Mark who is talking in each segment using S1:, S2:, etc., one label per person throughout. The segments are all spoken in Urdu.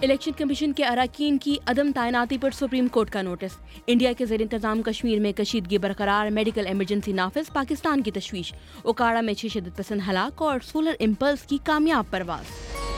S1: الیکشن کمیشن کے اراکین کی عدم تعیناتی پر سپریم کورٹ کا نوٹس۔ انڈیا کے زیر انتظام کشمیر میں کشیدگی برقرار، میڈیکل ایمرجنسی نافذ، پاکستان کی تشویش، اوکاڑا میں 6 شدت پسند ہلاک اور سولر امپلس کی کامیاب پرواز۔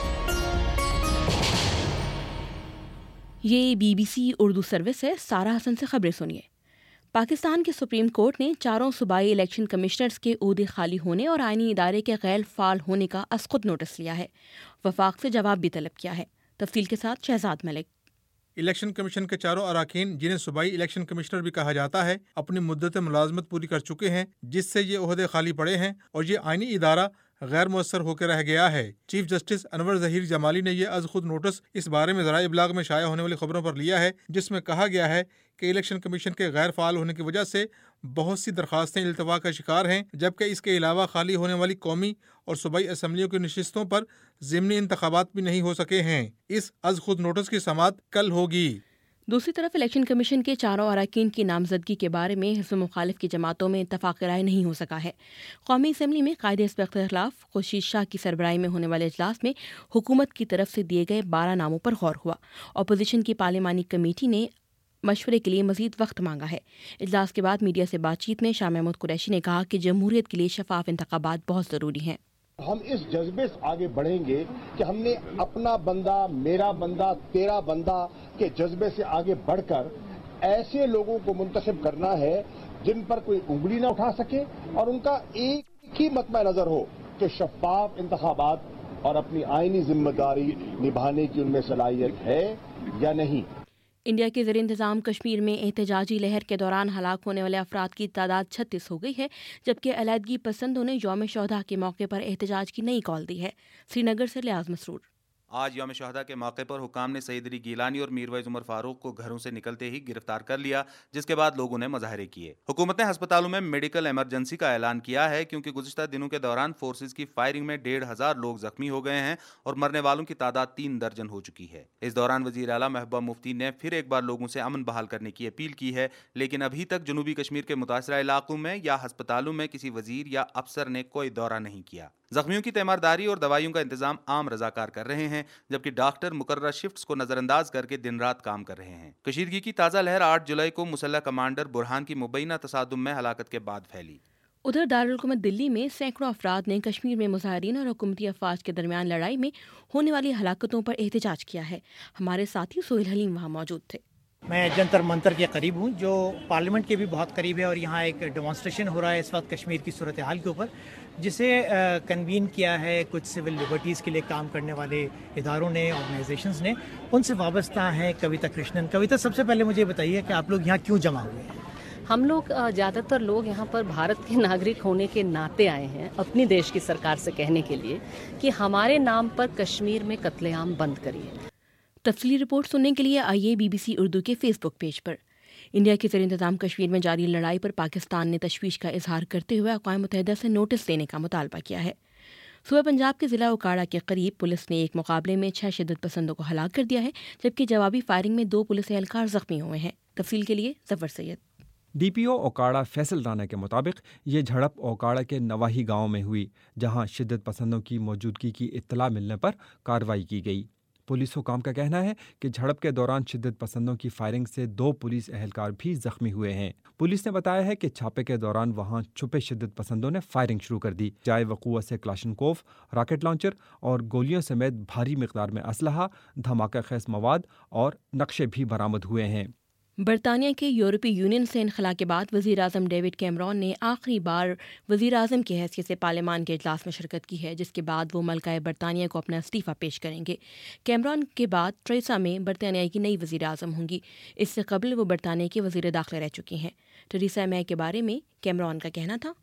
S1: یہ BBC اردو سروس ہے۔ سارا حسن سے خبریں سنیے۔ پاکستان کے سپریم کورٹ نے 4 صوبائی الیکشن کمشنرز کے عہدے خالی ہونے اور آئینی ادارے کے غیر فعال ہونے کا ازخود نوٹس لیا ہے۔ وفاق سے جواب بھی طلب کیا ہے۔ تفصیل کے ساتھ شہزاد ملک۔
S2: الیکشن کمیشن کے 4 اراکین، جنہیں صوبائی الیکشن کمشنر بھی کہا جاتا ہے، اپنی مدت ملازمت پوری کر چکے ہیں، جس سے یہ عہدے خالی پڑے ہیں اور یہ آئینی ادارہ غیر مؤثر ہو کے رہ گیا ہے۔ چیف جسٹس انور ظہیر جمالی نے یہ از خود نوٹس اس بارے میں ذرائع ابلاغ میں شائع ہونے والی خبروں پر لیا ہے، جس میں کہا گیا ہے کہ الیکشن کمیشن کے غیر فعال ہونے کی وجہ سے بہت سی درخواستیں التوا کا شکار ہیں، جبکہ اس کے علاوہ خالی ہونے والی قومی اور صوبائی اسمبلیوں کی نشستوں پر ضمنی انتخابات بھی نہیں ہو سکے ہیں۔ اس از خود نوٹس کی سماعت کل ہوگی۔
S1: دوسری طرف الیکشن کمیشن کے 4 اراکین کی نامزدگی کے بارے میں حزب مخالف کی جماعتوں میں اتفاق رائے نہیں ہو سکا ہے۔ قومی اسمبلی میں قائد حزب اختلاف خورشید شاہ کی سربراہی میں ہونے والے اجلاس میں حکومت کی طرف سے دیے گئے 12 ناموں پر غور ہوا۔ اپوزیشن کی پارلیمانی کمیٹی نے مشورے کے لیے مزید وقت مانگا ہے۔ اجلاس کے بعد میڈیا سے بات چیت میں شاہ محمود قریشی نے کہا کہ جمہوریت کے لیے شفاف انتخابات بہت ضروری ہیں۔
S3: ہم اس جذبے سے آگے بڑھیں گے کہ ہم نے اپنا بندہ، میرا بندہ، تیرا بندہ کے جذبے سے آگے بڑھ کر ایسے لوگوں کو منتخب کرنا ہے جن پر کوئی انگلی نہ اٹھا سکے اور ان کا ایک ہی مطمع نظر ہو کہ شفاف انتخابات اور اپنی آئینی ذمہ داری نبھانے کی ان میں صلاحیت ہے یا نہیں۔
S1: انڈیا کے زیر انتظام کشمیر میں احتجاجی لہر کے دوران ہلاک ہونے والے افراد کی تعداد 36 ہو گئی ہے، جبکہ علیحدگی پسندوں نے یوم شہداء کے موقع پر احتجاج کی نئی کال دی ہے۔ سری نگر سے لیاز مسرور۔
S4: آج یوم شہداء کے موقع پر حکام نے سعید علی گیلانی اور میرویز عمر فاروق کو گھروں سے نکلتے ہی گرفتار کر لیا، جس کے بعد لوگوں نے مظاہرے کیے۔ حکومت نے ہسپتالوں میں میڈیکل ایمرجنسی کا اعلان کیا ہے، کیونکہ گزشتہ دنوں کے دوران فورسز کی فائرنگ میں 1,500 لوگ زخمی ہو گئے ہیں اور مرنے والوں کی تعداد 3 درجن ہو چکی ہے۔ اس دوران وزیر اعلیٰ محبوبہ مفتی نے پھر ایک بار لوگوں سے امن بحال کرنے کی اپیل کی ہے، لیکن ابھی تک جنوبی کشمیر کے متاثرہ علاقوں میں یا ہسپتالوں میں کسی وزیر یا افسر نے کوئی دورہ نہیں کیا۔ زخمیوں کی تیمارداری اور دوائیوں کا انتظام عام رضاکار کر رہے ہیں، جبکہ ڈاکٹر مقررہ شفٹس کو نظر انداز کر کے دن رات کام کر رہے ہیں۔ کشیدگی کی تازہ لہر 8 جولائی کو مسلح کمانڈر برہان کی مبینہ تصادم میں ہلاکت کے بعد پھیلی۔
S1: ادھر دارالحکومت دلی میں سینکڑوں افراد نے کشمیر میں مظاہرین اور حکومتی افواج کے درمیان لڑائی میں ہونے والی ہلاکتوں پر احتجاج کیا ہے۔ ہمارے ساتھی سہیل حلیم وہاں موجود تھے۔
S5: میں جنتر منتر کے قریب ہوں، جو پارلیمنٹ کے بھی بہت قریب ہے، اور یہاں ایک ڈیمانسٹریشن ہو رہا ہے اس وقت کشمیر کی صورتحال کے اوپر، جسے کنوین کیا ہے کچھ سول لبرٹیز کے لیے کام کرنے والے اداروں نے، آرگنائزیشنز نے۔ ان سے وابستہ ہیں کویتا کرشنن۔ کویتا، سب سے پہلے مجھے بتائیے کہ آپ لوگ یہاں کیوں جمع ہوئے ہیں؟
S6: ہم لوگ زیادہ تر لوگ یہاں پر بھارت کے ناگرک ہونے کے ناطے آئے ہیں اپنی دیش کی سرکار سے کہنے کے لیے کہ ہمارے نام پر کشمیر میں قتل عام بند کریے۔
S1: تفصیلی رپورٹ سننے کے لیے آئیے BBC اردو کے فیس بک پیج پر۔ انڈیا کے زیر انتظام کشمیر میں جاری لڑائی پر پاکستان نے تشویش کا اظہار کرتے ہوئے اقوام متحدہ سے نوٹس دینے کا مطالبہ کیا ہے۔ صوبہ پنجاب کے ضلع اوکاڑا کے قریب پولیس نے ایک مقابلے میں 6 شدت پسندوں کو ہلاک کر دیا ہے، جبکہ جوابی فائرنگ میں 2 پولیس اہلکار زخمی ہوئے ہیں۔ تفصیل کے لیے ظفر سید۔
S7: DPO اوکاڑا فیصل رانا کے مطابق یہ جھڑپ اوکاڑا کے نواحی گاؤں میں ہوئی، جہاں شدت پسندوں کی موجودگی کی اطلاع ملنے پر کارروائی کی گئی۔ پولیس حکام کا کہنا ہے کہ جھڑپ کے دوران شدت پسندوں کی فائرنگ سے 2 پولیس اہلکار بھی زخمی ہوئے ہیں۔ پولیس نے بتایا ہے کہ چھاپے کے دوران وہاں چھپے شدت پسندوں نے فائرنگ شروع کر دی۔ جائے وقوع سے کلاشنکوف، راکٹ لانچر اور گولیوں سمیت بھاری مقدار میں اسلحہ، دھماکہ خیز مواد اور نقشے بھی برآمد ہوئے ہیں۔
S1: برطانیہ کے یورپی یونین سے انخلا کے بعد وزیر اعظم ڈیوڈ کیمرون نے آخری بار وزیر اعظم کی حیثیت سے پارلیمان کے اجلاس میں شرکت کی ہے، جس کے بعد وہ ملکہ برطانیہ کو اپنا استعفیٰ پیش کریں گے۔ کیمرون کے بعد ٹریسا مے برطانیہ کی نئی وزیر اعظم ہوں گی۔ اس سے قبل وہ برطانیہ کی وزیر داخلہ رہ چکی ہیں۔ ٹریسا مے کے بارے میں کیمرون کا کہنا تھا،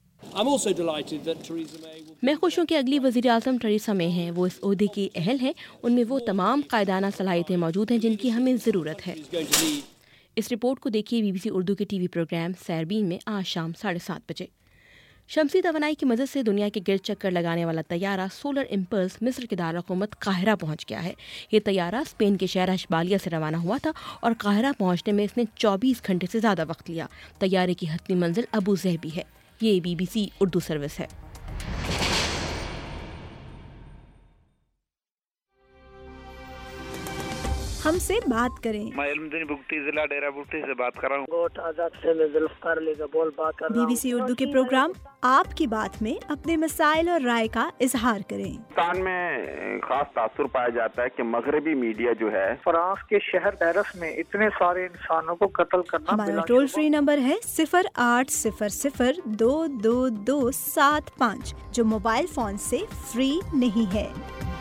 S1: میں خوش ہوں کہ اگلی وزیر اعظم ٹریسا مے ہیں، وہ اس عہدے کی اہل ہیں، ان میں وہ تمام قائدانہ صلاحیتیں موجود ہیں جن کی ہمیں ضرورت ہے۔ اس رپورٹ کو دیکھیے BBC اردو کے TV پروگرام سیربین میں آج شام 7:30 بجے۔ شمسی توانائی کی مدد سے دنیا کے گرد چکر لگانے والا طیارہ سولر امپلس مصر کے دارالحکومت قاہرہ پہنچ گیا ہے۔ یہ طیارہ اسپین کے شہر اشبالیہ سے روانہ ہوا تھا اور قاہرہ پہنچنے میں اس نے 24 گھنٹے سے زیادہ وقت لیا۔ طیارے کی حتمی منزل ابو ظہبی ہے۔ یہ BBC اردو سروس ہے۔
S8: ہم سے بات کریں۔
S9: میں علمدین بگٹی ضلع ڈیرہ بگٹی سے بات کر رہا ہوں۔
S8: BBC اردو کے پروگرام آپ کی بات میں اپنے مسائل اور رائے کا اظہار کریں۔
S10: پاکستان میں خاص تاثر پایا جاتا ہے کہ مغربی میڈیا جو ہے،
S11: فرانس کے شہر پیرس میں اتنے سارے انسانوں کو قتل کرنا۔
S8: ہمارا ٹول فری نمبر ہے 0800-222-75 جو موبائل فون سے فری نہیں ہے۔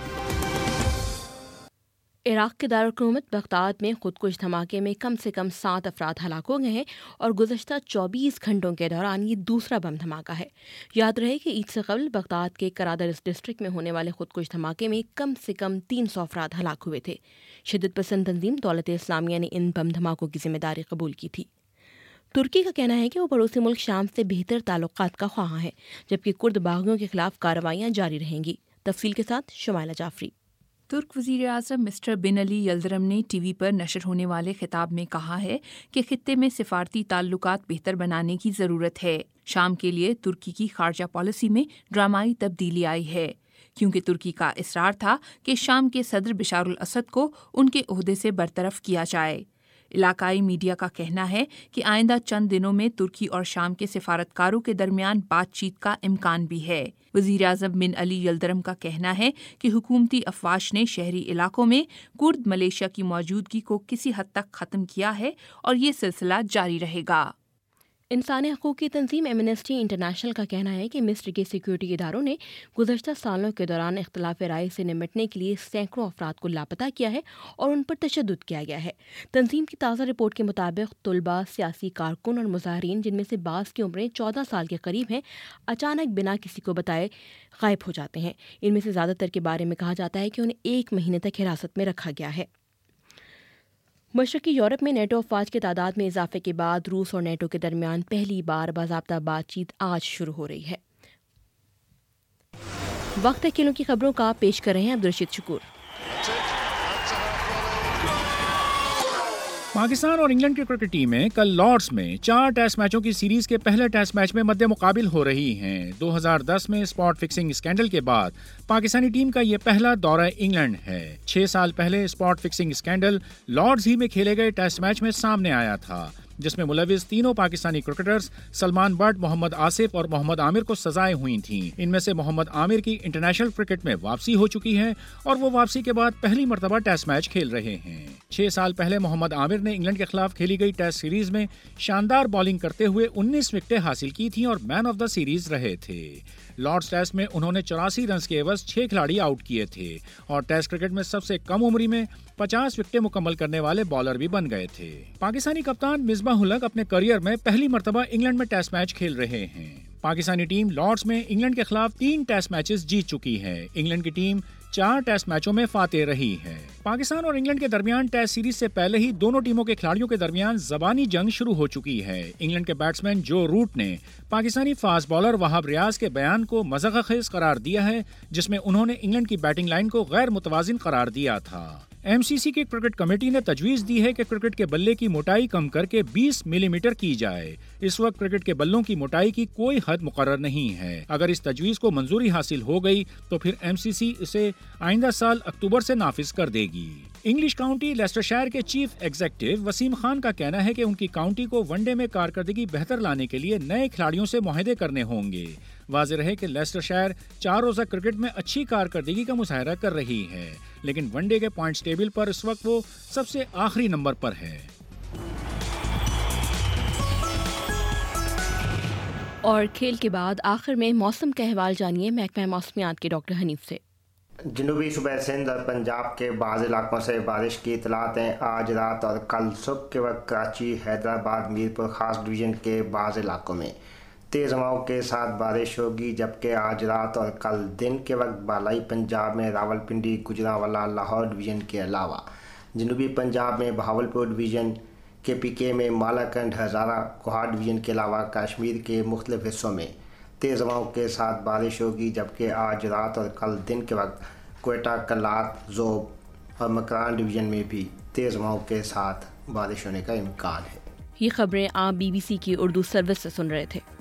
S1: عراق کے دارالحکومت بغداد میں خودکش دھماکے میں کم سے کم 7 افراد ہلاک ہو گئے ہیں اور گزشتہ 24 گھنٹوں کے دوران یہ دوسرا بم دھماکہ ہے۔ یاد رہے کہ عید سے قبل بغداد کے کرادرس ڈسٹرکٹ میں ہونے والے خودکش دھماکے میں کم سے کم 300 افراد ہلاک ہوئے تھے۔ شدت پسند تنظیم دولت اسلامیہ نے ان بم دھماکوں کی ذمہ داری قبول کی تھی۔ ترکی کا کہنا ہے کہ وہ پڑوسی ملک شام سے بہتر تعلقات کا خواہاں ہے، جبکہ کرد باغیوں کے خلاف کارروائیاں جاری رہیں گی۔ تفصیل کے ساتھ شمائلہ جعفری۔
S12: ترک وزیر اعظم مسٹر بن علی یلدرم نے ٹی وی پر نشر ہونے والے خطاب میں کہا ہے کہ خطے میں سفارتی تعلقات بہتر بنانے کی ضرورت ہے۔ شام کے لیے ترکی کی خارجہ پالیسی میں ڈرامائی تبدیلی آئی ہے، کیونکہ ترکی کا اصرار تھا کہ شام کے صدر بشار الاسد کو ان کے عہدے سے برطرف کیا جائے۔ علاقائی میڈیا کا کہنا ہے کہ آئندہ چند دنوں میں ترکی اور شام کے سفارتکاروں کے درمیان بات چیت کا امکان بھی ہے۔ وزیر اعظم بن علی یلدرم کا کہنا ہے کہ حکومتی افواج نے شہری علاقوں میں کرد ملیشیا کی موجودگی کو کسی حد تک ختم کیا ہے اور یہ سلسلہ جاری رہے گا۔
S1: انسانی حقوق کی تنظیم ایمنسٹی انٹرنیشنل کا کہنا ہے کہ مصر کے سیکیورٹی اداروں نے گزشتہ سالوں کے دوران اختلاف رائے سے نمٹنے کے لیے سینکڑوں افراد کو لاپتہ کیا ہے اور ان پر تشدد کیا گیا ہے۔ تنظیم کی تازہ رپورٹ کے مطابق طلباء، سیاسی کارکن اور مظاہرین، جن میں سے بعض کی عمریں 14 سال کے قریب ہیں، اچانک بنا کسی کو بتائے غائب ہو جاتے ہیں۔ ان میں سے زیادہ تر کے بارے میں کہا جاتا ہے کہ انہیں 1 مہینے تک حراست میں رکھا گیا ہے۔ مشرقی یورپ میں نیٹو افواج کی تعداد میں اضافے کے بعد روس اور نیٹو کے درمیان پہلی بار باضابطہ بات چیت آج شروع ہو رہی ہے۔ وقت ہے کھیلوں کی خبروں کا، پیش کر رہے ہیں عبدالرشید شکور۔
S13: پاکستان اور انگلینڈ کی کرکٹ ٹیمیں کل لارڈس میں 4 ٹیسٹ میچوں کی سیریز کے پہلے ٹیسٹ میچ میں مد مقابل ہو رہی ہیں۔ 2010 میں اسپاٹ فکسنگ اسکینڈل کے بعد پاکستانی ٹیم کا یہ پہلا دورہ انگلینڈ ہے۔ 6 سال پہلے اسپاٹ فکسنگ اسکینڈل لارڈس ہی میں کھیلے گئے ٹیسٹ میچ میں سامنے آیا تھا، جس میں ملوث تینوں پاکستانی کرکٹرز سلمان بٹ، محمد آصف اور محمد عامر کو سزائیں ہوئی تھیں۔ ان میں سے محمد عامر کی انٹرنیشنل کرکٹ میں واپسی ہو چکی ہے اور وہ واپسی کے بعد پہلی مرتبہ ٹیسٹ میچ کھیل رہے ہیں۔ 6 سال پہلے محمد عامر نے انگلینڈ کے خلاف کھیلی گئی ٹیسٹ سیریز میں شاندار بالنگ کرتے ہوئے 19 وکٹیں حاصل کی تھیں اور مین آف دا سیریز رہے تھے۔ لارڈس ٹیسٹ میں انہوں نے 84 رنز کے عوض 6 کھلاڑی آؤٹ کیے تھے اور ٹیسٹ کرکٹ میں سب سے کم عمری میں 50 وکٹیں مکمل کرنے والے بالر بھی بن گئے تھے۔ پاکستانی کپتان مصباح الحق اپنے کیریئر میں پہلی مرتبہ انگلینڈ میں ٹیسٹ میچ کھیل رہے ہیں۔ پاکستانی ٹیم لارڈس میں انگلینڈ کے خلاف 3 ٹیسٹ میچز جیت چکی ہے۔ انگلینڈ کی ٹیم 4 ٹیسٹ میچوں میں فاتح رہی ہے۔ پاکستان اور انگلینڈ کے درمیان ٹیسٹ سیریز سے پہلے ہی دونوں ٹیموں کے کھلاڑیوں کے درمیان زبانی جنگ شروع ہو چکی ہے۔ انگلینڈ کے بیٹسمین جو روٹ نے پاکستانی فاسٹ بالر وہاب ریاض کے بیان کو مذاق خیز قرار دیا ہے، جس میں انہوں نے انگلینڈ کی بیٹنگ لائن کو غیر متوازن قرار دیا تھا۔ ایم سی سی کی کرکٹ کمیٹی نے تجویز دی ہے کہ کرکٹ کے بلے کی موٹائی کم کر کے 20 ملی میٹر کی جائے۔ اس وقت کرکٹ کے بلوں کی موٹائی کی کوئی حد مقرر نہیں ہے۔ اگر اس تجویز کو منظوری حاصل ہو گئی تو پھر ایم سی سی اسے آئندہ سال اکتوبر سے نافذ کر دے گی۔ انگلش کاؤنٹی لیسٹرشائر کے چیف ایگزیکٹو وسیم خان کا کہنا ہے کہ ان کی کاؤنٹی کو ون ڈے میں کارکردگی بہتر لانے کے لیے نئے کھلاڑیوں سے معاہدے کرنے ہوں گے۔ واضح رہے کہ لیسٹرشائر 4 روزہ کرکٹ میں اچھی کارکردگی کا مظاہرہ کر رہی ہے، لیکن ون ڈے کے پوائنٹس ٹیبل پر اس وقت وہ سب سے آخری نمبر پر ہے۔
S1: اور کھیل کے بعد آخر میں موسم کا احوال جانیے محکمہ موسمیات کے ڈاکٹر حنیف سے۔
S14: جنوبی صوبہ سندھ اور پنجاب کے بعض علاقوں سے بارش کی اطلاعات ہیں۔ آج رات اور کل صبح کے وقت کراچی، حیدرآباد، میرپور خاص ڈویژن کے بعض علاقوں میں تیز ہواؤں کے ساتھ بارش ہوگی، جبکہ آج رات اور کل دن کے وقت بالائی پنجاب میں راولپنڈی، گجرانوالا، لاہور ڈویژن کے علاوہ جنوبی پنجاب میں بہاولپور ڈویژن کے پی کے میں مالاکنڈ، ہزارہ، کوہاٹ ڈویژن کے علاوہ کشمیر کے مختلف حصوں میں تیز ہواؤں کے ساتھ بارش ہوگی، جبکہ آج رات اور کل دن کے وقت کوئٹہ، کلات، ذوب اور مکران ڈویژن میں بھی تیز ہواؤں کے ساتھ بارش ہونے کا امکان ہے۔
S1: یہ خبریں آپ BBC کی اردو سروس سے سن رہے تھے۔